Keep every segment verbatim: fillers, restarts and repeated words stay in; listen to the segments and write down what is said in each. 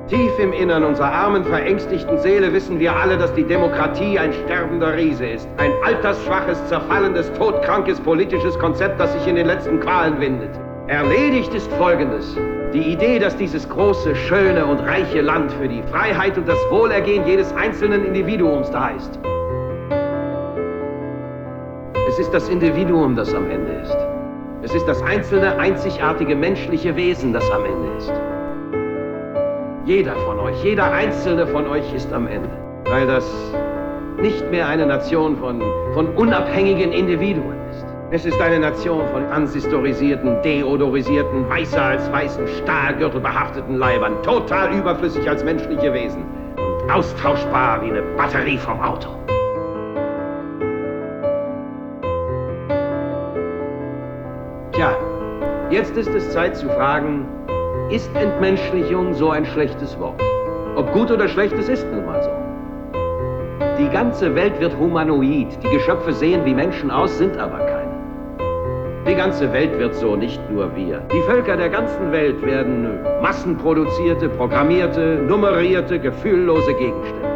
Tief im Innern unserer armen, verängstigten Seele wissen wir alle, dass die Demokratie ein sterbender Riese ist. Ein altersschwaches, zerfallendes, todkrankes politisches Konzept, das sich in den letzten Qualen windet. Erledigt ist Folgendes. Die Idee, dass dieses große, schöne und reiche Land für die Freiheit und das Wohlergehen jedes einzelnen Individuums da ist. Es ist das Individuum, das am Ende ist. Es ist das einzelne, einzigartige menschliche Wesen, das am Ende ist. Jeder von euch, jeder einzelne von euch ist am Ende. Weil das nicht mehr eine Nation von, von unabhängigen Individuen ist. Es ist eine Nation von ansistorisierten, deodorisierten, weißer als weißen, Stahlgürtel behafteten Leibern, total überflüssig als menschliche Wesen und austauschbar wie eine Batterie vom Auto. Tja, jetzt ist es Zeit zu fragen, ist Entmenschlichung so ein schlechtes Wort? Ob gut oder schlecht, es ist nun mal so. Die ganze Welt wird humanoid. Die Geschöpfe sehen wie Menschen aus, sind aber keine. Die ganze Welt wird so, nicht nur wir. Die Völker der ganzen Welt werden massenproduzierte, programmierte, nummerierte, gefühllose Gegenstände.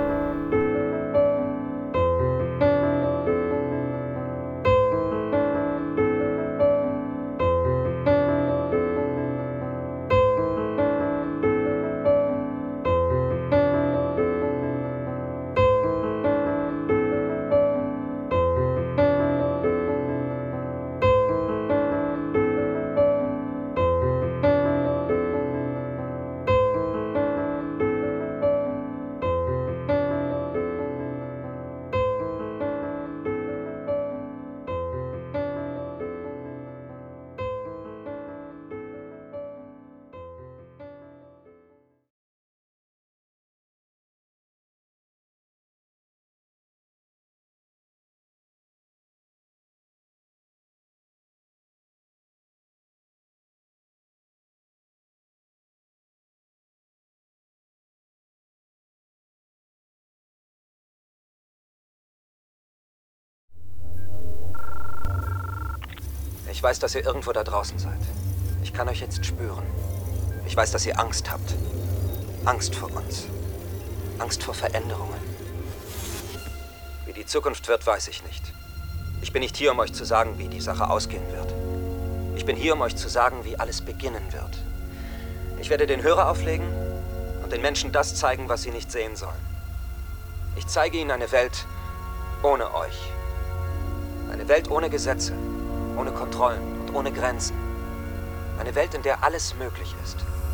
Ich weiß, dass ihr irgendwo da draußen seid. Ich kann euch jetzt spüren. Ich weiß, dass ihr Angst habt. Angst vor uns. Angst vor Veränderungen. Wie die Zukunft wird, weiß ich nicht. Ich bin nicht hier, um euch zu sagen, wie die Sache ausgehen wird. Ich bin hier, um euch zu sagen, wie alles beginnen wird. Ich werde den Hörer auflegen und den Menschen das zeigen, was sie nicht sehen sollen. Ich zeige ihnen eine Welt ohne euch. Eine Welt ohne Gesetze. Ohne Kontrollen und ohne Grenzen. Eine Welt, in der alles möglich ist.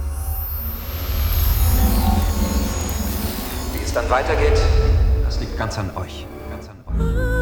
Wie es dann weitergeht, das liegt ganz an euch. Ganz an euch.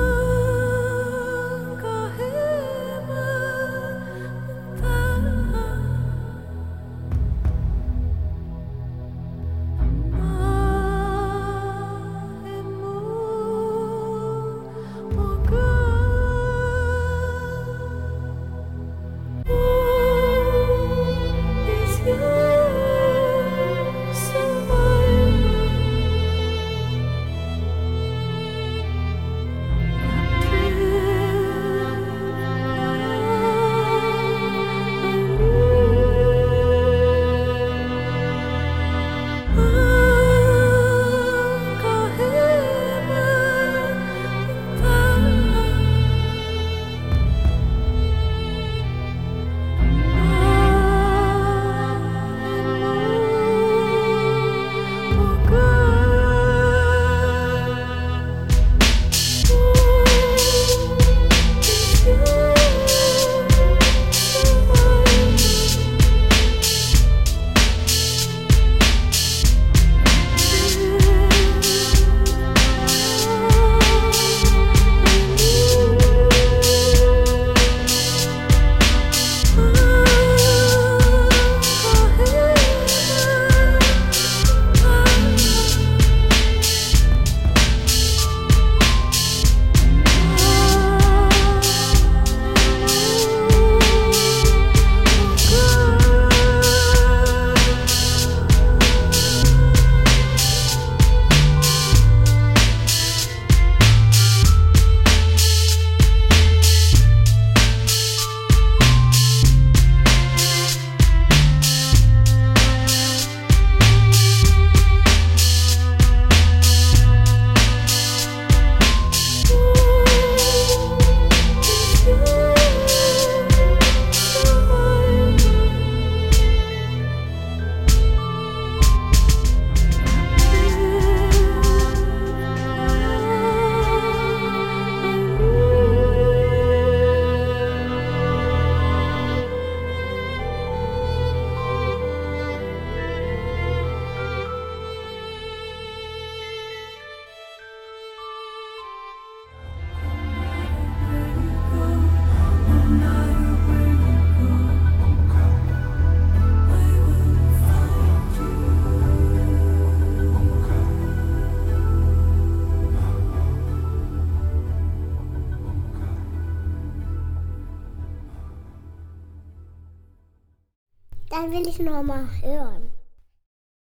Dann will ich noch mal hören.